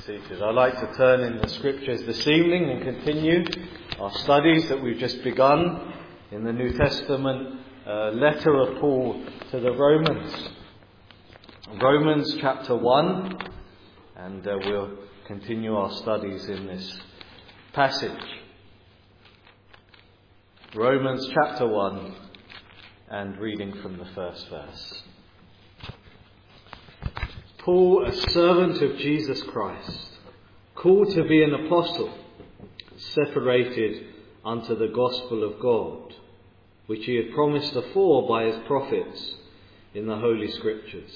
Seated. I'd like to turn in the scriptures this evening and continue our studies that we've just begun in the New Testament letter of Paul to the Romans. Romans chapter 1, and we'll continue our studies in this passage. Romans chapter 1, and reading from the first verse. Paul, a servant of Jesus Christ, called to be an apostle, separated unto the gospel of God, which he had promised afore by his prophets in the Holy Scriptures,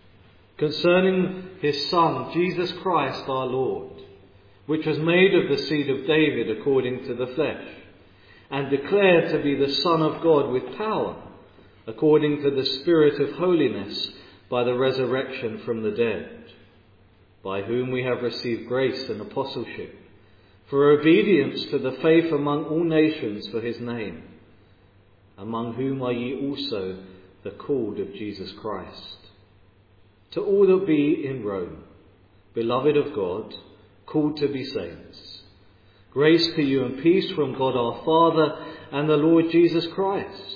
concerning his Son, Jesus Christ our Lord, which was made of the seed of David according to the flesh, and declared to be the Son of God with power, according to the Spirit of holiness, by the resurrection from the dead, by whom we have received grace and apostleship, for obedience to the faith among all nations for his name, among whom are ye also the called of Jesus Christ. To all that be in Rome, beloved of God, called to be saints, grace to you and peace from God our Father and the Lord Jesus Christ.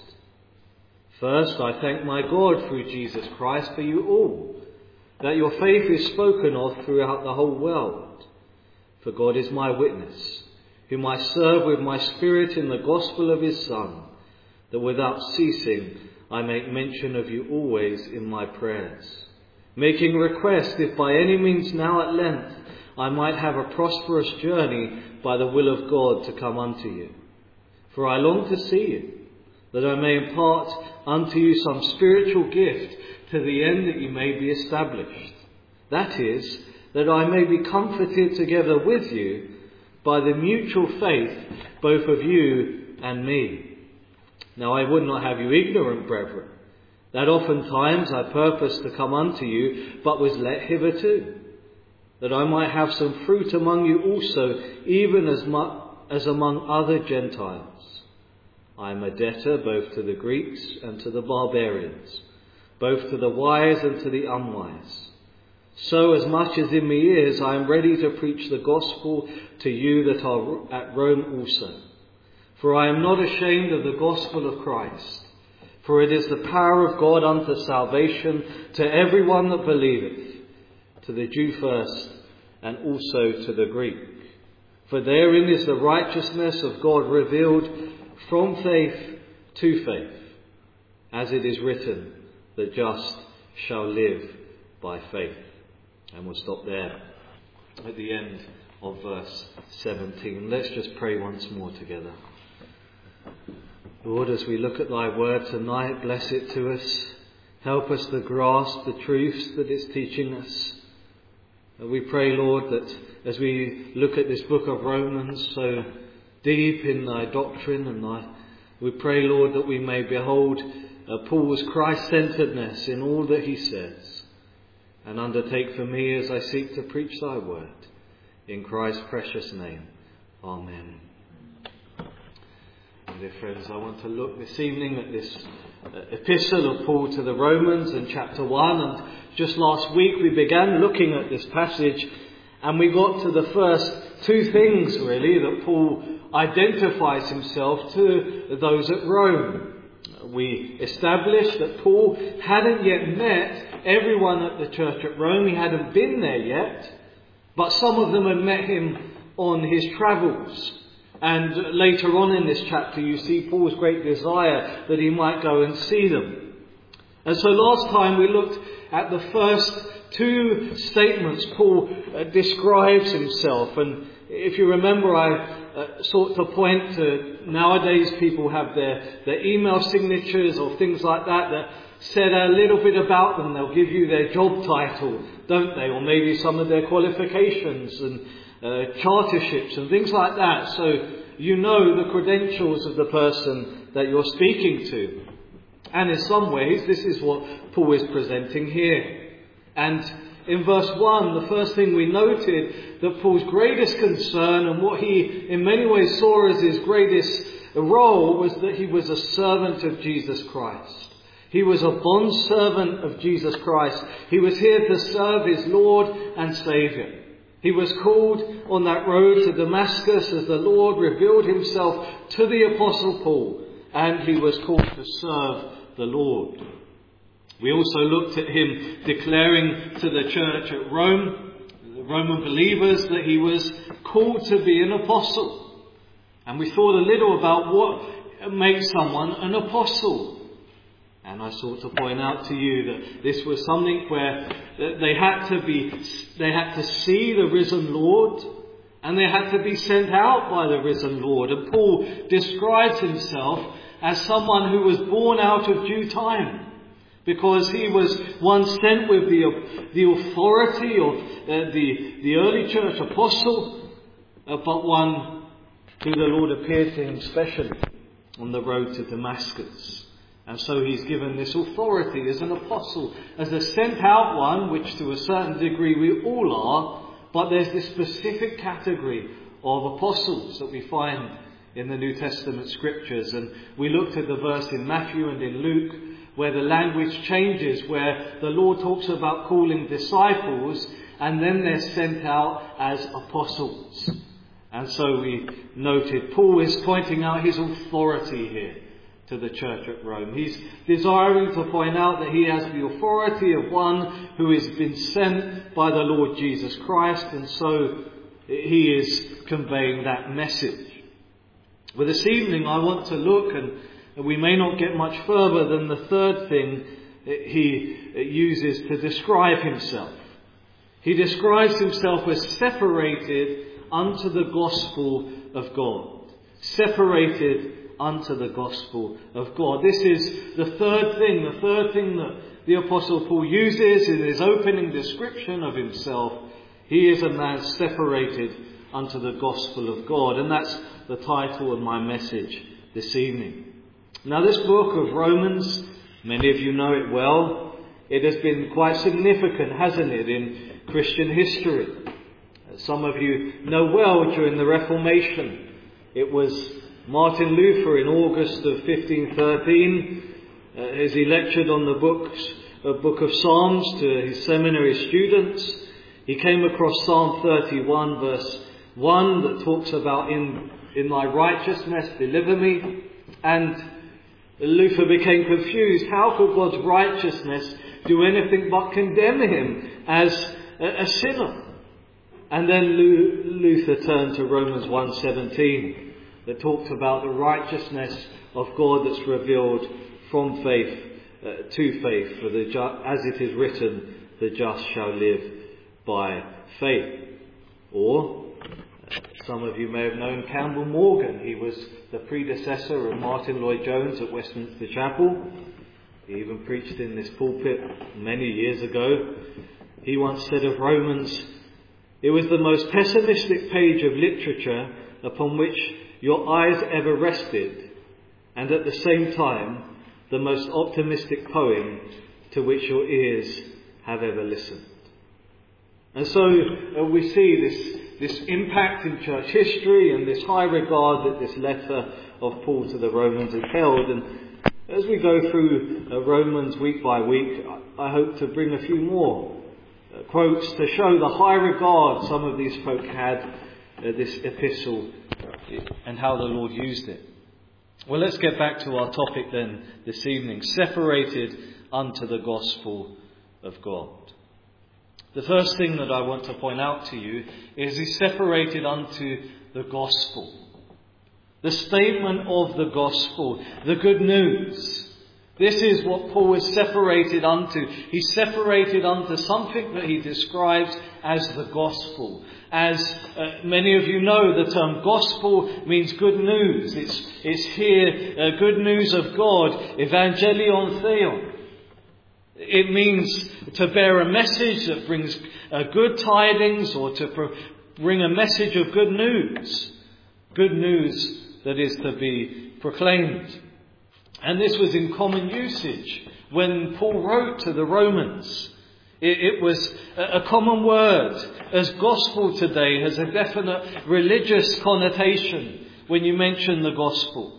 First, I thank my God through Jesus Christ for you all, that your faith is spoken of throughout the whole world. For God is my witness, whom I serve with my spirit in the gospel of his Son, that without ceasing I make mention of you always in my prayers, making request if by any means now at length I might have a prosperous journey by the will of God to come unto you. For I long to see you, that I may impart unto you some spiritual gift, to the end that you may be established. That is, that I may be comforted together with you by the mutual faith both of you and me. Now I would not have you ignorant, brethren, that oftentimes I purposed to come unto you, but was let hitherto, that I might have some fruit among you also, even as among other Gentiles. I am a debtor both to the Greeks and to the barbarians, both to the wise and to the unwise. So as much as in me is, I am ready to preach the gospel to you that are at Rome also. For I am not ashamed of the gospel of Christ, for it is the power of God unto salvation to everyone that believeth, to the Jew first, and also to the Greek. For therein is the righteousness of God revealed from faith to faith, as it is written, the just shall live by faith. And we'll stop there at the end of verse 17. Let's just pray once more together. Lord, as we look at thy word tonight, bless it to us. Help us to grasp the truths that it's teaching us. And we pray, Lord, that as we look at this book of Romans, so deep in thy doctrine, and we pray, Lord, that we may behold Paul's Christ-centeredness in all that he says, and undertake for me as I seek to preach thy word. In Christ's precious name. Amen. And dear friends, I want to look this evening at this epistle of Paul to the Romans in chapter 1. And just last week we began looking at this passage, and we got to the first two things really that Paul identifies himself to those at Rome. We established that Paul hadn't yet met everyone at the church at Rome. He hadn't been there yet, but some of them had met him on his travels. And later on in this chapter you see Paul's great desire that he might go and see them. And so last time we looked at the first two statements Paul describes himself. And if you remember, I sought to point to nowadays people have their email signatures or things like that said a little bit about them. They'll give you their job title, don't they? Or maybe some of their qualifications and charterships and things like that. So you know the credentials of the person that you're speaking to. And in some ways this is what Paul is presenting here. And in verse 1, the first thing we noted that Paul's greatest concern and what he in many ways saw as his greatest role was that he was a servant of Jesus Christ. He was a bondservant of Jesus Christ. He was here to serve his Lord and Saviour. He was called on that road to Damascus as the Lord revealed himself to the Apostle Paul, and he was called to serve the Lord. We also looked at him declaring to the church at Rome, the Roman believers, that he was called to be an apostle. And we thought a little about what makes someone an apostle. And I sought to point out to you that this was something where they had to see the risen Lord, and they had to be sent out by the risen Lord. And Paul describes himself as someone who was born out of due time, because he was one sent with the authority of the early church apostle, but one who the Lord appeared to him specially on the road to Damascus. And so he's given this authority as an apostle, as a sent out one, which to a certain degree we all are, but there's this specific category of apostles that we find in the New Testament scriptures. And we looked at the verse in Matthew and in Luke where the language changes, where the Lord talks about calling disciples and then they're sent out as apostles. And so we noted Paul is pointing out his authority here to the church at Rome. He's desiring to point out that he has the authority of one who has been sent by the Lord Jesus Christ, and so he is conveying that message. Well, this evening I want to look, and we may not get much further than the third thing he uses to describe himself. He describes himself as separated unto the gospel of God. Separated unto the gospel of God. This is the third thing that the Apostle Paul uses in his opening description of himself. He is a man separated unto the gospel of God, and that's the title of my message this evening. Now, this book of Romans, many of you know it well. It has been quite significant, hasn't it, in Christian history. Some of you know well during the Reformation. It was Martin Luther in August of 1513, as he lectured on the book of Psalms to his seminary students, he came across Psalm 31 verse 1 that talks about in thy righteousness deliver me. And Luther became confused. How could God's righteousness do anything but condemn him as a sinner? And then Luther turned to Romans 1:17. That talks about the righteousness of God that's revealed from faith to faith. For as it is written, the just shall live by faith. Or, some of you may have known Campbell Morgan. He was the predecessor of Martin Lloyd-Jones at Westminster Chapel. He even preached in this pulpit many years ago. He once said of Romans, it was the most pessimistic page of literature upon which your eyes ever rested, and at the same time, the most optimistic poem to which your ears have ever listened. And so we see this impact in church history and this high regard that this letter of Paul to the Romans has held. And as we go through Romans week by week, I hope to bring a few more quotes to show the high regard some of these folk had this epistle and how the Lord used it. Well, let's get back to our topic then this evening. Separated unto the gospel of God. The first thing that I want to point out to you is he's separated unto the gospel. The statement of the gospel, the good news. This is what Paul is separated unto. He's separated unto something that he describes as the gospel. As many of you know, the term gospel means good news. It's here good news of God, evangelion theon. It means to bear a message that brings good tidings, or to bring a message of good news. Good news that is to be proclaimed. And this was in common usage when Paul wrote to the Romans. It was a common word, as gospel today has a definite religious connotation when you mention the gospel.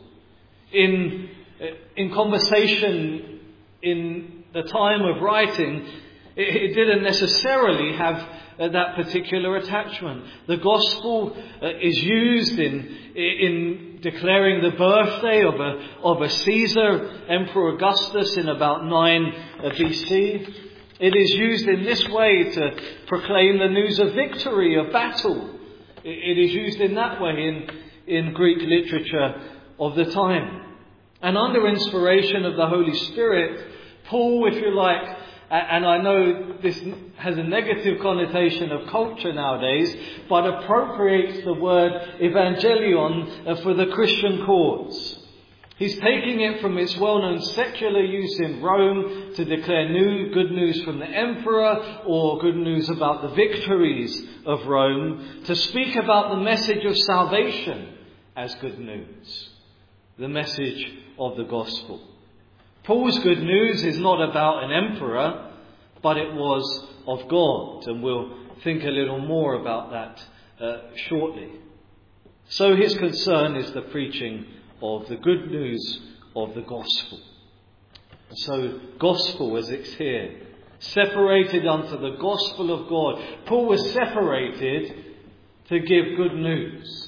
In conversation in the time of writing, It didn't necessarily have that particular attachment. The gospel is used in declaring the birthday of a Caesar, Emperor Augustus, in about 9 BC. It is used in this way to proclaim the news of victory, of battle. It is used in that way in Greek literature of the time. And under inspiration of the Holy Spirit, Paul, if you like, and I know this has a negative connotation of culture nowadays, but appropriates the word evangelion for the Christian cause. He's taking it from its well-known secular use in Rome to declare good news from the emperor, or good news about the victories of Rome, to speak about the message of salvation as good news, the message of the gospel. Paul's good news is not about an emperor, but it was of God, and we'll think a little more about that shortly. So his concern is the preaching of the good news of the gospel. So gospel, as it's here, separated unto the gospel of God. Paul was separated to give good news.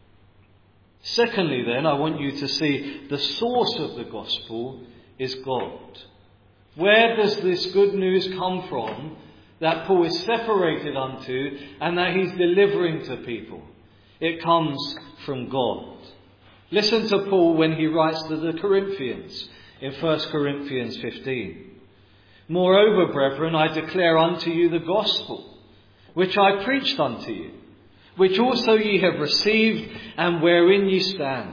Secondly, then, I want you to see the source of the gospel is God. Where does this good news come from that Paul is separated unto and that he's delivering to people? It comes from God. Listen to Paul when he writes to the Corinthians in 1 Corinthians 15. Moreover, brethren, I declare unto you the gospel, which I preached unto you, which also ye have received, and wherein ye stand,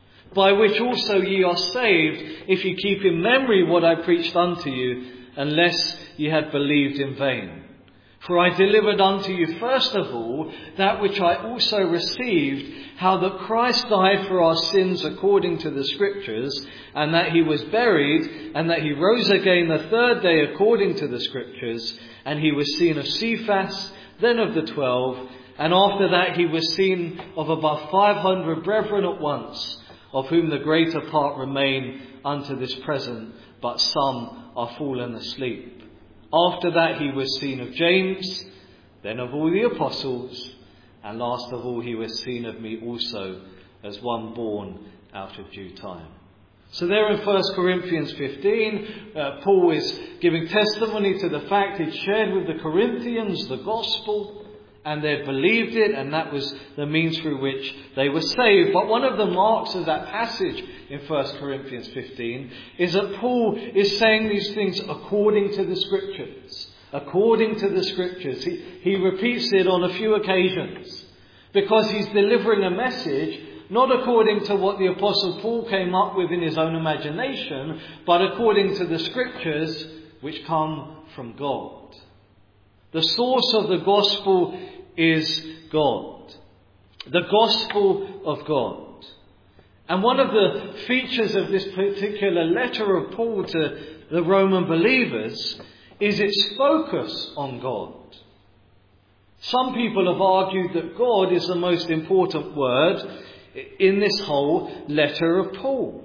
by which also ye are saved, if ye keep in memory what I preached unto you, unless ye had believed in vain. For I delivered unto you first of all that which I also received, how that Christ died for our sins according to the Scriptures, and that he was buried, and that he rose again the third day according to the Scriptures, and he was seen of Cephas, then of the 12, and after that he was seen of above 500 brethren at once, of whom the greater part remain unto this present, but some are fallen asleep. After that he was seen of James, then of all the apostles, and last of all he was seen of me also, as one born out of due time. So there in 1 Corinthians 15, Paul is giving testimony to the fact he'd shared with the Corinthians the gospel, and they'd believed it, and that was the means through which they were saved. But one of the marks of that passage in 1 Corinthians 15 is that Paul is saying these things according to the Scriptures. According to the Scriptures. He repeats it on a few occasions, because he's delivering a message not according to what the Apostle Paul came up with in his own imagination, but according to the Scriptures which come from God. The source of the gospel is God. The gospel of God. And one of the features of this particular letter of Paul to the Roman believers is its focus on God. Some people have argued that God is the most important word in this whole letter of Paul.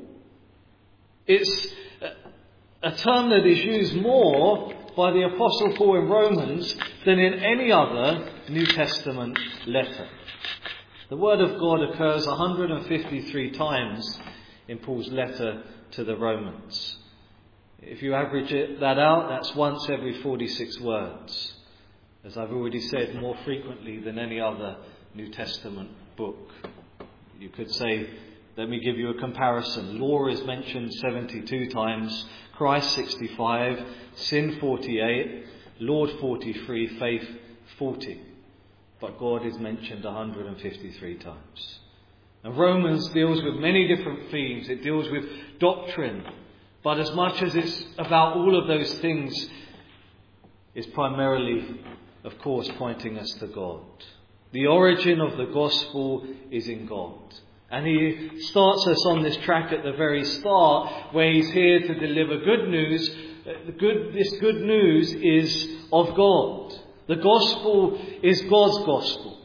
It's a term that is used more by the Apostle Paul in Romans than in any other New Testament letter. The word of God occurs 153 times in Paul's letter to the Romans. If you average that out, that's once every 46 words. As I've already said, more frequently than any other New Testament book. You could say, let me give you a comparison. Law is mentioned 72 times, Christ 65, sin 48, Lord 43, faith 40. But God is mentioned 153 times. And Romans deals with many different themes. It deals with doctrine. But as much as it's about all of those things, it's primarily, of course, pointing us to God. The origin of the gospel is in God. And he starts us on this track at the very start, where he's here to deliver good news. This good news is of God. The gospel is God's gospel.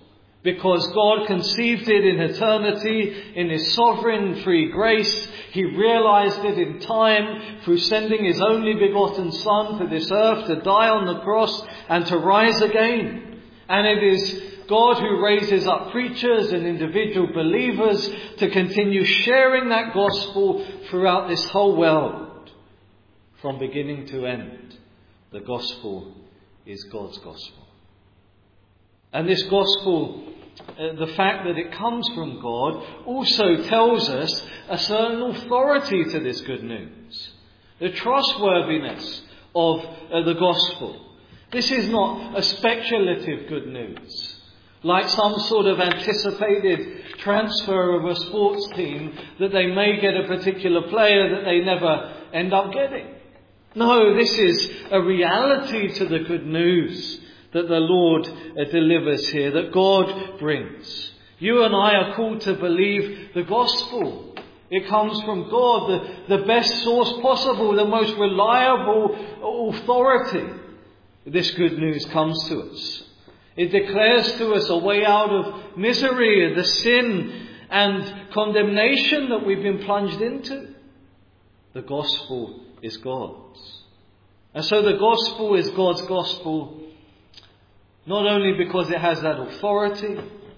Because God conceived it in eternity in His sovereign free grace. He realized it in time through sending His only begotten Son to this earth to die on the cross and to rise again. And it is God who raises up preachers and individual believers to continue sharing that gospel throughout this whole world. From beginning to end, the gospel is God's gospel. And this gospel, the fact that it comes from God, also tells us a certain authority to this good news. The trustworthiness of the gospel. This is not a speculative good news, like some sort of anticipated transfer of a sports team that they may get a particular player that they never end up getting. No, this is a reality to the good news that the Lord delivers here, that God brings. You and I are called to believe the gospel. It comes from God, the best source possible, the most reliable authority. This good news comes to us. It declares to us a way out of misery, the sin and condemnation that we've been plunged into. The gospel is God's. And so the gospel is God's gospel, not only because it has that authority,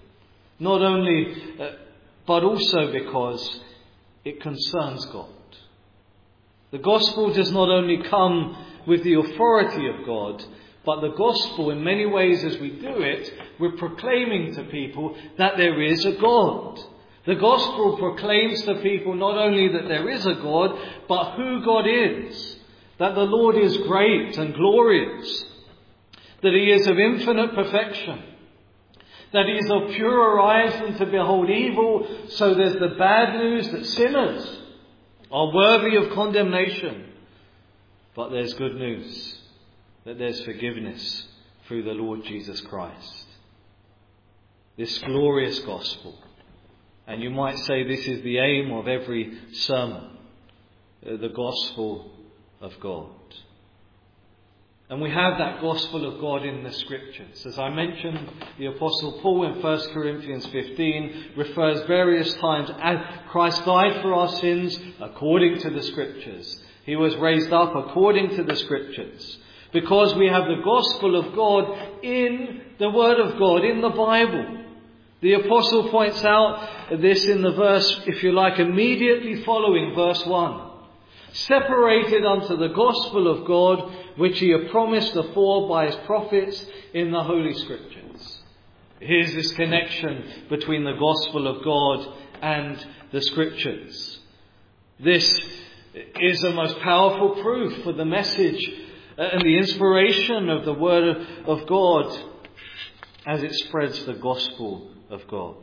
but also because it concerns God. The gospel does not only come with the authority of God, but the gospel, in many ways as we do it, we're proclaiming to people that there is a God. The gospel proclaims to people not only that there is a God, but who God is. That the Lord is great and glorious. That He is of infinite perfection. That He is of purer eyes than to behold evil. So there's the bad news that sinners are worthy of condemnation. But there's good news that there's forgiveness through the Lord Jesus Christ. This glorious gospel. And you might say this is the aim of every sermon. The gospel of God. And we have that gospel of God in the Scriptures. As I mentioned, the Apostle Paul in 1 Corinthians 15 refers various times as Christ died for our sins according to the Scriptures. He was raised up according to the Scriptures. Because we have the gospel of God in the Word of God, in the Bible. The Apostle points out this in the verse, if you like, immediately following verse 1. Separated unto the gospel of God, which He had promised afore by His prophets in the Holy Scriptures. Here's this connection between the gospel of God and the Scriptures. This is the most powerful proof for the message and the inspiration of the Word of God as it spreads the gospel of God.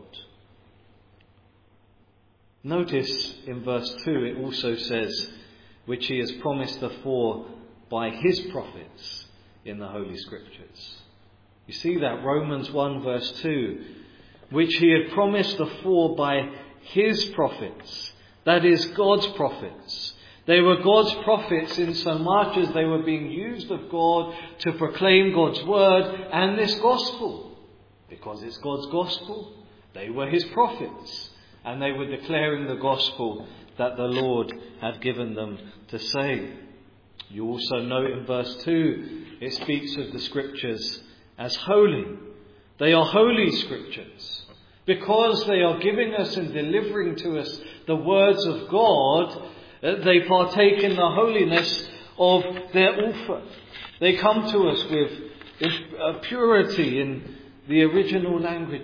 Notice in verse 2 it also says, which He has promised afore by His prophets in the Holy Scriptures. You see that, Romans 1 verse 2, which He had promised afore by His prophets, that is God's prophets. They were God's prophets in so much as they were being used of God to proclaim God's word and this gospel. Because it's God's gospel, they were His prophets. And they were declaring the gospel that the Lord had given them to say. You also note in verse 2, it speaks of the Scriptures as holy. They are holy Scriptures. Because they are giving us and delivering to us the words of God, they partake in the holiness of their author. They come to us with purity in the original languages.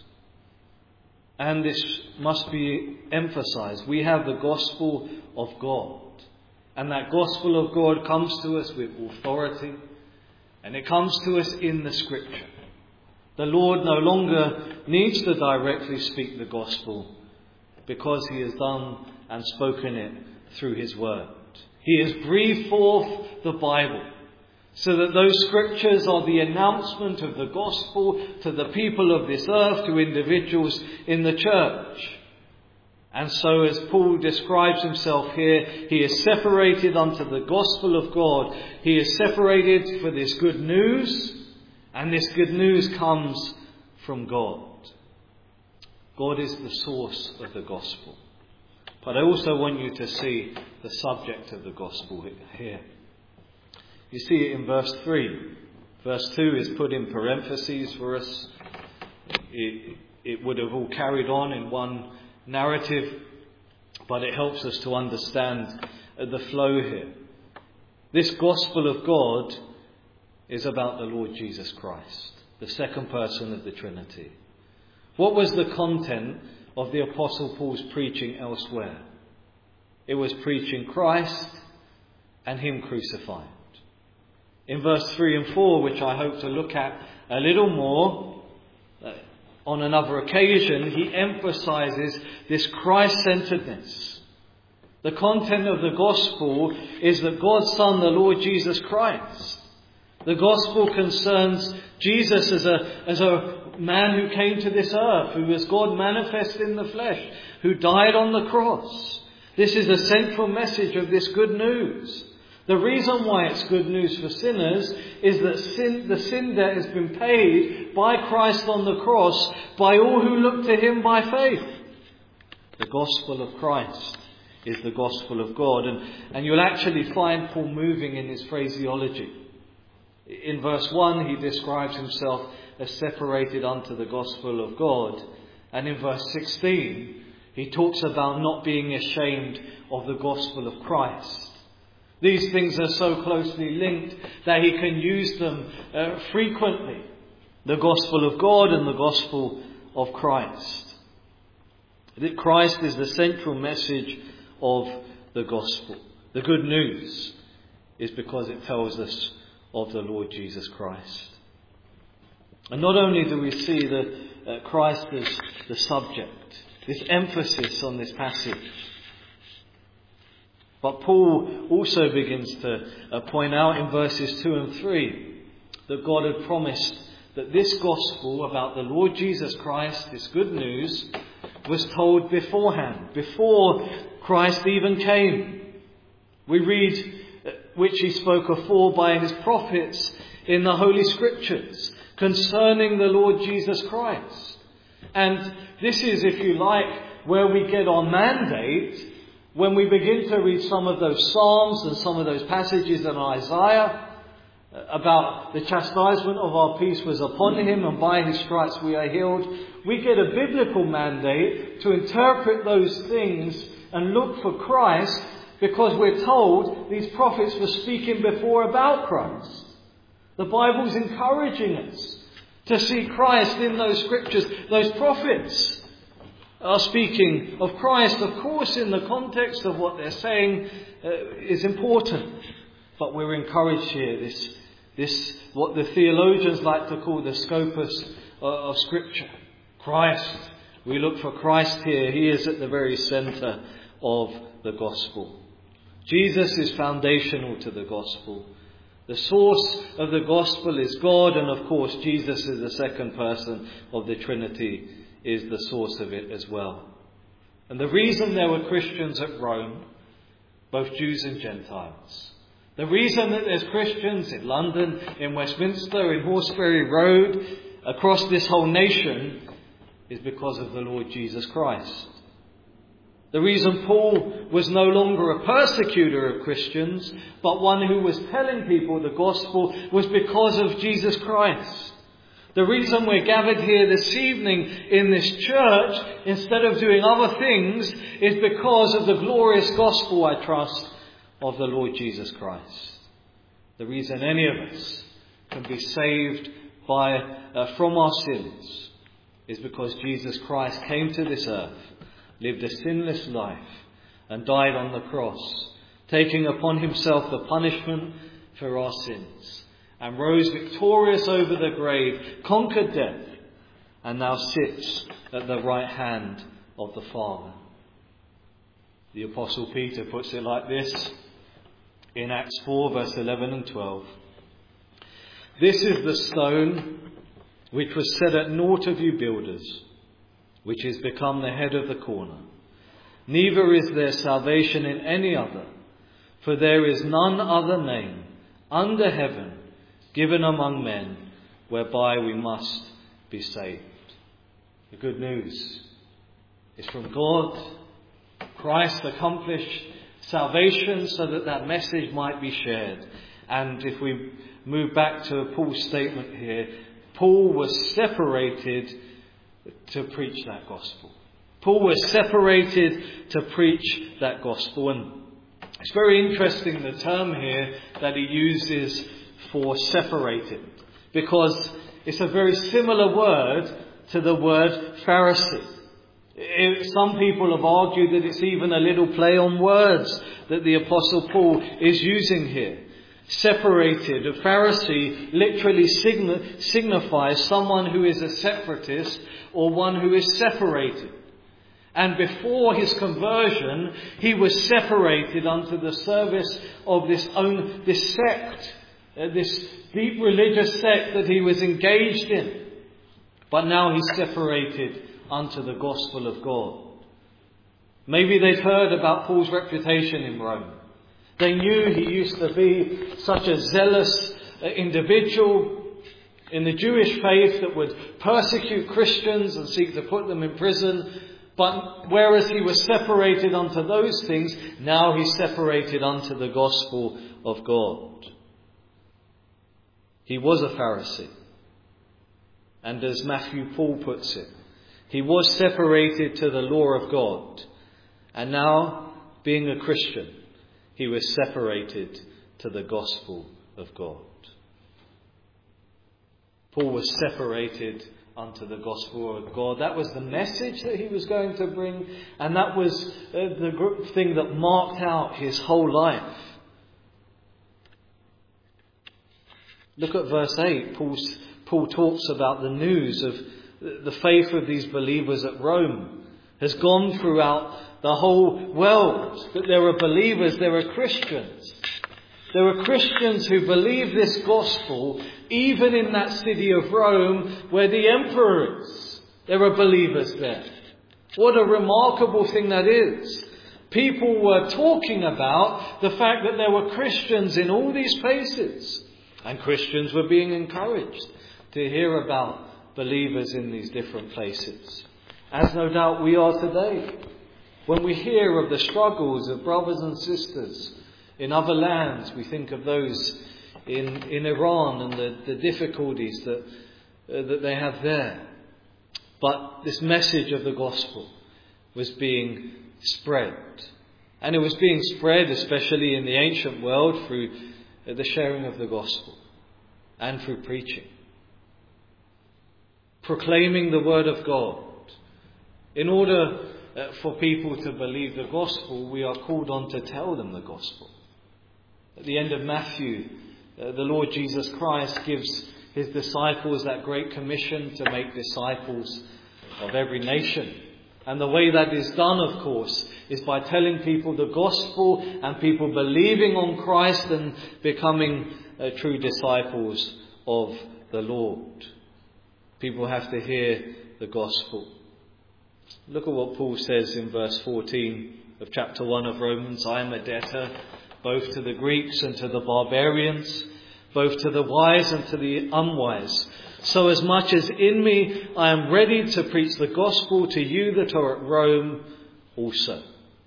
And this must be emphasized. We have the gospel of God. And that gospel of God comes to us with authority. And it comes to us in the Scripture. The Lord no longer needs to directly speak the gospel because He has done and spoken it through His word. He has breathed forth the Bible so that those Scriptures are the announcement of the gospel to the people of this earth, to individuals in the church. And so as Paul describes himself here, he is separated unto the gospel of God. He is separated for this good news, and this good news comes from God. God is the source of the gospel. But I also want you to see the subject of the gospel here. You see it in verse 3. Verse 2 is put in parentheses for us. It would have all carried on in one narrative, but it helps us to understand the flow here. This gospel of God is about the Lord Jesus Christ, the second person of the Trinity. What was the content of the Apostle Paul's preaching elsewhere? It was preaching Christ and Him crucified. In verse 3 and 4, which I hope to look at a little more on another occasion, he emphasizes this Christ-centeredness. The content of the gospel is that God's Son, the Lord Jesus Christ. The gospel concerns Jesus as a man who came to this earth, who was God manifest in the flesh, who died on the cross. This is the central message of this good news. The reason why it's good news for sinners is that the sin debt has been paid by Christ on the cross by all who look to Him by faith. The gospel of Christ is the gospel of God. And you'll actually find Paul moving in his phraseology. In verse 1, he describes himself as separated unto the gospel of God. And in verse 16, he talks about not being ashamed of the gospel of Christ. These things are so closely linked that he can use them frequently. The gospel of God and the gospel of Christ. That Christ is the central message of the gospel. The good news is because it tells us of the Lord Jesus Christ. And not only do we see that Christ is the subject, this emphasis on this passage, but Paul also begins to point out in verses 2 and 3 that God had promised that this gospel about the Lord Jesus Christ, this good news, was told beforehand, before Christ even came. We read which He spoke afore by His prophets in the Holy Scriptures concerning the Lord Jesus Christ. And this is, if you like, where we get our mandate when we begin to read some of those Psalms and some of those passages in Isaiah about the chastisement of our peace was upon Him and by His stripes we are healed. We get a biblical mandate to interpret those things and look for Christ, because we're told these prophets were speaking before about Christ. The Bible's encouraging us to see Christ in those scriptures. Those prophets are speaking of Christ, of course, in the context of what they're saying is important. But we're encouraged here, this what the theologians like to call the scopus of Scripture. Christ. We look for Christ here. He is at the very centre of the gospel. Jesus is foundational to the gospel. The source of the gospel is God, and of course Jesus is the second person of the Trinity, is the source of it as well. And the reason there were Christians at Rome, both Jews and Gentiles, the reason that there's Christians in London, in Westminster, in Horseferry Road, across this whole nation, is because of the Lord Jesus Christ. The reason Paul was no longer a persecutor of Christians, but one who was telling people the gospel, was because of Jesus Christ. The reason we're gathered here this evening in this church, instead of doing other things, is because of the glorious gospel, I trust, of the Lord Jesus Christ. The reason any of us can be saved from our sins is because Jesus Christ came to this earth, lived a sinless life, and died on the cross, taking upon Himself the punishment for our sins, and rose victorious over the grave, conquered death, and now sits at the right hand of the Father. The Apostle Peter puts it like this in Acts 4, verse 11 and 12. This is the stone which was set at naught of you builders, which is become the head of the corner. Neither is there salvation in any other, for there is none other name under heaven given among men whereby we must be saved. The good news is from God. Christ accomplished salvation so that that message might be shared. And if we move back to Paul's statement here, Paul was separated to preach that gospel. Paul was separated to preach that gospel. And it's very interesting, the term here that he uses for separated, because it's a very similar word to the word Pharisee. Some people have argued that it's even a little play on words that the Apostle Paul is using here. Separated, a Pharisee literally signifies someone who is a separatist or one who is separated. And before his conversion, he was separated unto the service of this sect, this deep religious sect that he was engaged in. But now he's separated unto the gospel of God. Maybe they'd heard about Paul's reputation in Rome. They knew he used to be such a zealous individual in the Jewish faith that would persecute Christians and seek to put them in prison. But whereas he was separated unto those things, now he's separated unto the gospel of God. He was a Pharisee. And as Matthew Paul puts it, he was separated to the law of God. And now, being a Christian, he was separated to the gospel of God. Paul was separated unto the gospel of God. That was the message that he was going to bring, and that was the thing that marked out his whole life. Look at verse 8. Paul talks about the news of the faith of these believers at Rome has gone throughout the whole world. That there are believers, there are Christians. There are Christians who believe this gospel even in that city of Rome where the emperor is. There are believers there. What a remarkable thing that is. People were talking about the fact that there were Christians in all these places. And Christians were being encouraged to hear about believers in these different places. As no doubt we are today. When we hear of the struggles of brothers and sisters in other lands, we think of those in Iran and the difficulties that they have there. But this message of the gospel was being spread. And it was being spread, especially in the ancient world, through the sharing of the gospel and through preaching. Proclaiming the word of God. In order for people to believe the gospel, we are called on to tell them the gospel. At the end of Matthew, the Lord Jesus Christ gives his disciples that great commission to make disciples of every nation. And the way that is done, of course, is by telling people the gospel and people believing on Christ and becoming true disciples of the Lord. People have to hear the gospel. Look at what Paul says in verse 14 of chapter 1 of Romans. I am a debtor both to the Greeks and to the barbarians, both to the wise and to the unwise. So as much as in me I am ready to preach the gospel to you that are at Rome also.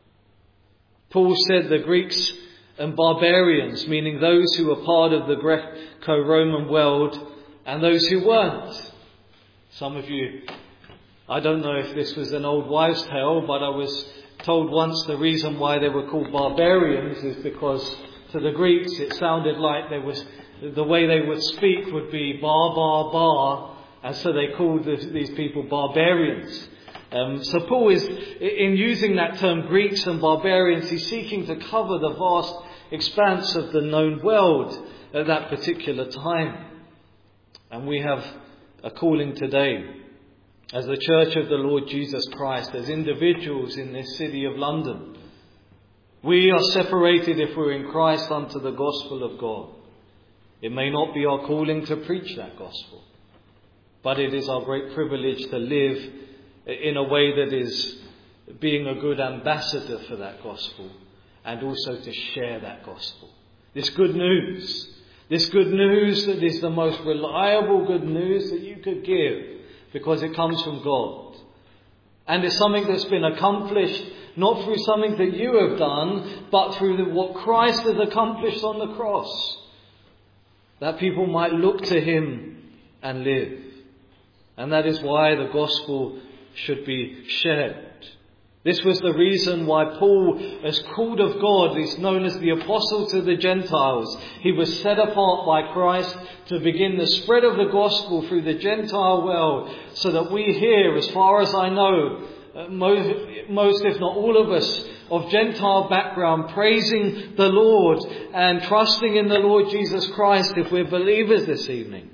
Paul said the Greeks and barbarians, meaning those who were part of the Greco-Roman world and those who weren't. Some of you, I don't know if this was an old wives' tale, but I was told once the reason why they were called barbarians is because to the Greeks it sounded like the way they would speak would be bar, bar, bar, and so they called these people barbarians. So Paul is, in using that term Greeks and barbarians, he's seeking to cover the vast expanse of the known world at that particular time. And we have a calling today as the Church of the Lord Jesus Christ, as individuals in this city of London. We are separated, if we're in Christ, unto the gospel of God. It may not be our calling to preach that gospel, but it is our great privilege to live in a way that is being a good ambassador for that gospel and also to share that gospel. This good news that is the most reliable good news that you could give because it comes from God. And it's something that's been accomplished not through something that you have done, but through what Christ has accomplished on the cross. That people might look to him and live. And that is why the gospel should be shared. This was the reason why Paul, as called of God, is known as the apostle to the Gentiles. He was set apart by Christ to begin the spread of the gospel through the Gentile world, so that we here, as far as I know, most if not all of us of Gentile background, praising the Lord and trusting in the Lord Jesus Christ, if we're believers this evening.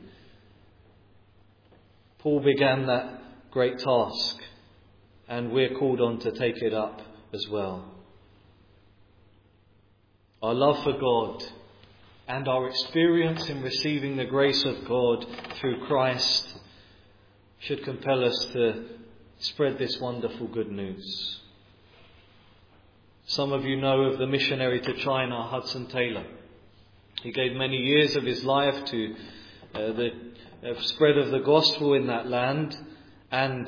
Paul began that great task, and we're called on to take it up as well. Our love for God and our experience in receiving the grace of God through Christ should compel us to spread this wonderful good news. Some of you know of the missionary to China, Hudson Taylor. He gave many years of his life to the spread of the gospel in that land, and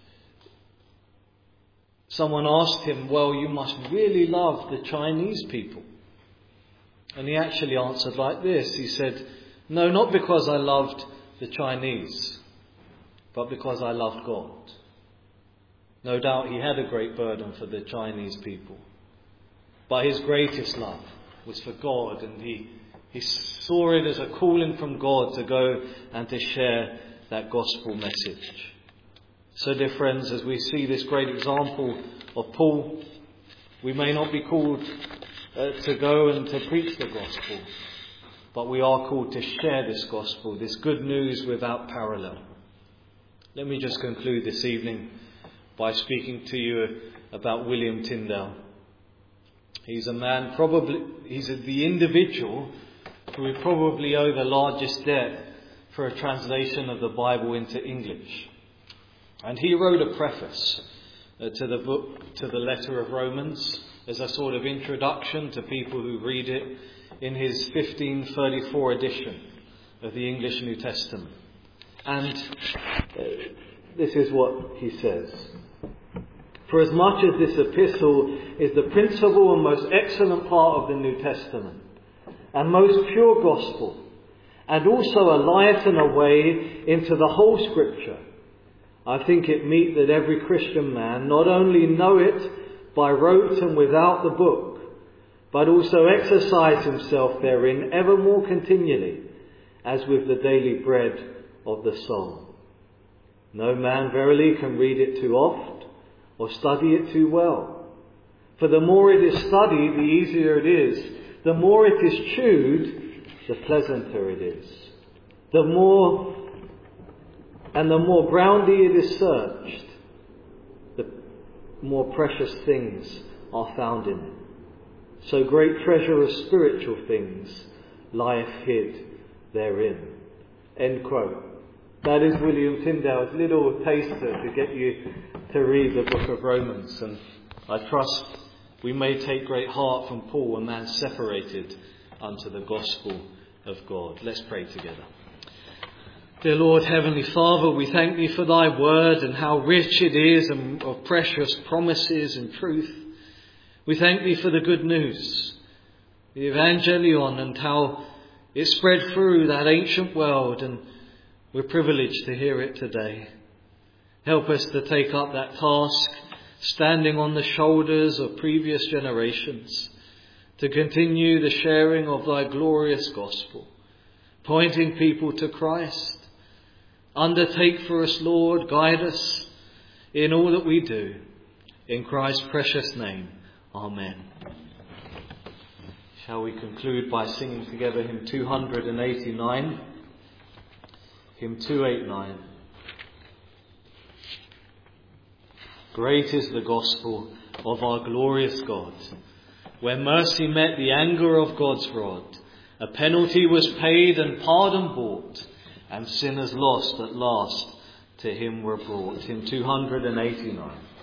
someone asked him, well, you must really love the Chinese people. And he actually answered like this. He said, no, not because I loved the Chinese, but because I loved God. No doubt he had a great burden for the Chinese people, but his greatest love was for God, and he saw it as a calling from God to go and to share that gospel message. So, dear friends, as we see this great example of Paul, we may not be called to go and to preach the gospel, but we are called to share this gospel, this good news without parallel. Let me just conclude this evening by speaking to you about William Tyndale. He's a man, he's the individual who we probably owe the largest debt for a translation of the Bible into English. And he wrote a preface to the book, to the letter of Romans, as a sort of introduction to people who read it, in his 1534 edition of the English New Testament. And this is what he says. For as much as this epistle is the principal and most excellent part of the New Testament, and most pure gospel, and also a light and a way into the whole Scripture, I think it meet that every Christian man not only know it by rote and without the book, but also exercise himself therein ever more continually, as with the daily bread of the soul. No man verily can read it too oft, or study it too well. For the more it is studied, the easier it is. The more it is chewed, the pleasanter it is. The more groundy it is searched, the more precious things are found in it. So great treasure of spiritual things lieth hid therein. End quote. That is William Tyndale's little taster to get you to read the book of Romans. And I trust we may take great heart from Paul, a man separated unto the gospel of God. Let's pray together. Dear Lord, Heavenly Father, we thank Thee for Thy word and how rich it is and of precious promises and truth. We thank Thee for the good news, the Evangelion, and how it spread through that ancient world, and we're privileged to hear it today. Help us to take up that task, standing on the shoulders of previous generations, to continue the sharing of Thy glorious gospel, pointing people to Christ. Undertake for us, Lord, guide us in all that we do. In Christ's precious name, amen. Shall we conclude by singing together hymn 289? Hymn 289. Great is the gospel of our glorious God, where mercy met the anger of God's rod. A penalty was paid and pardon bought, and sinners lost at last to Him were brought. Hymn 289.